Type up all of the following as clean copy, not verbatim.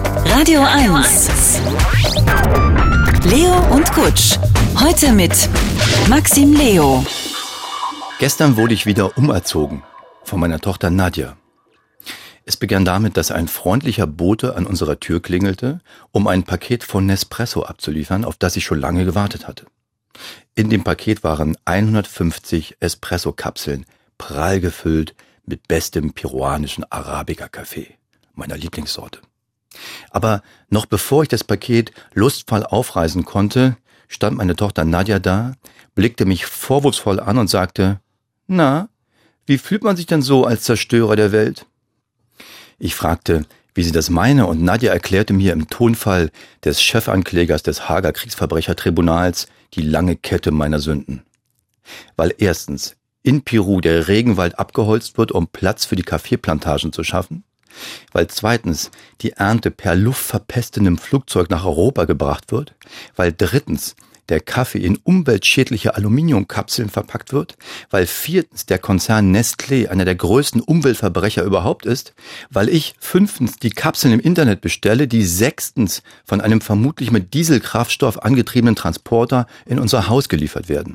Radio 1. Leo und Kutsch. Heute mit Maxim Leo. Gestern wurde ich wieder umerzogen von meiner Tochter Nadja. Es begann damit, dass ein freundlicher Bote an unserer Tür klingelte, um ein Paket von Nespresso abzuliefern, auf das ich schon lange gewartet hatte. In dem Paket waren 150 Espresso-Kapseln, prall gefüllt mit bestem peruanischen Arabica-Kaffee, meiner Lieblingssorte. Aber noch bevor ich das Paket lustvoll aufreißen konnte, stand meine Tochter Nadja da, blickte mich vorwurfsvoll an und sagte: »Na, wie fühlt man sich denn so als Zerstörer der Welt?« Ich fragte, wie sie das meine, und Nadja erklärte mir im Tonfall des Chefanklägers des Haager Kriegsverbrechertribunals die lange Kette meiner Sünden. Weil erstens in Peru der Regenwald abgeholzt wird, um Platz für die Kaffeeplantagen zu schaffen, weil zweitens die Ernte per luftverpestendem Flugzeug nach Europa gebracht wird, weil drittens der Kaffee in umweltschädliche Aluminiumkapseln verpackt wird, weil viertens der Konzern Nestlé einer der größten Umweltverbrecher überhaupt ist, weil ich fünftens die Kapseln im Internet bestelle, die sechstens von einem vermutlich mit Dieselkraftstoff angetriebenen Transporter in unser Haus geliefert werden.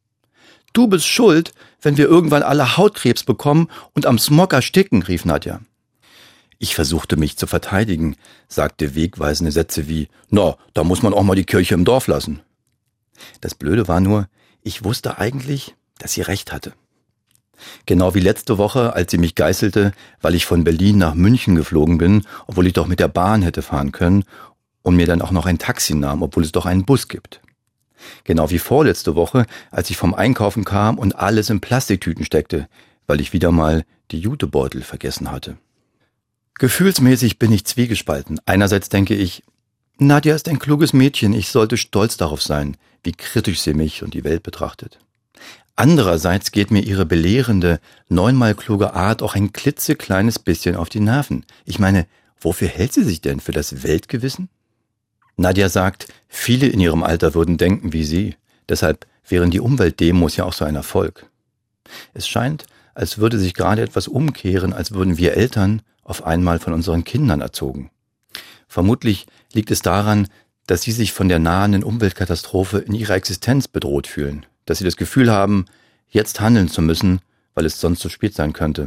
»Du bist schuld, wenn wir irgendwann alle Hautkrebs bekommen und am Smog ersticken«, rief Nadja. Ich versuchte mich zu verteidigen, sagte wegweisende Sätze wie: »Na, da muss man auch mal die Kirche im Dorf lassen.« Das Blöde war nur, ich wusste eigentlich, dass sie recht hatte. Genau wie letzte Woche, als sie mich geißelte, weil ich von Berlin nach München geflogen bin, obwohl ich doch mit der Bahn hätte fahren können, und mir dann auch noch ein Taxi nahm, obwohl es doch einen Bus gibt. Genau wie vorletzte Woche, als ich vom Einkaufen kam und alles in Plastiktüten steckte, weil ich wieder mal die Jutebeutel vergessen hatte. Gefühlsmäßig bin ich zwiegespalten. Einerseits denke ich, Nadja ist ein kluges Mädchen, ich sollte stolz darauf sein, wie kritisch sie mich und die Welt betrachtet. Andererseits geht mir ihre belehrende, 9-mal kluge Art auch ein klitzekleines bisschen auf die Nerven. Ich meine, wofür hält sie sich denn? Für das Weltgewissen? Nadja sagt, viele in ihrem Alter würden denken wie sie. Deshalb wären die Umweltdemos ja auch so ein Erfolg. Es scheint, als würde sich gerade etwas umkehren, als würden wir Eltern auf einmal von unseren Kindern erzogen. Vermutlich liegt es daran, dass sie sich von der nahenden Umweltkatastrophe in ihrer Existenz bedroht fühlen, dass sie das Gefühl haben, jetzt handeln zu müssen, weil es sonst zu spät sein könnte.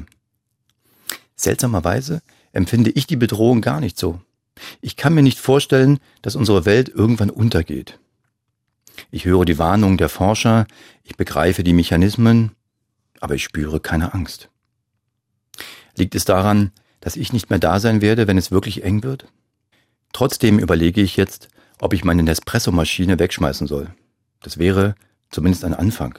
Seltsamerweise empfinde ich die Bedrohung gar nicht so. Ich kann mir nicht vorstellen, dass unsere Welt irgendwann untergeht. Ich höre die Warnungen der Forscher, ich begreife die Mechanismen, aber ich spüre keine Angst. Liegt es daran, dass ich nicht mehr da sein werde, wenn es wirklich eng wird? Trotzdem überlege ich jetzt, ob ich meine Nespresso-Maschine wegschmeißen soll. Das wäre zumindest ein Anfang.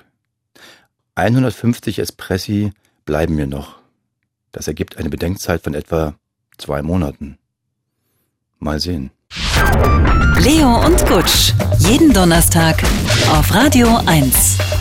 150 Espressi bleiben mir noch. Das ergibt eine Bedenkzeit von etwa 2 Monaten. Mal sehen. Leo und Kutsch. Jeden Donnerstag auf Radio 1.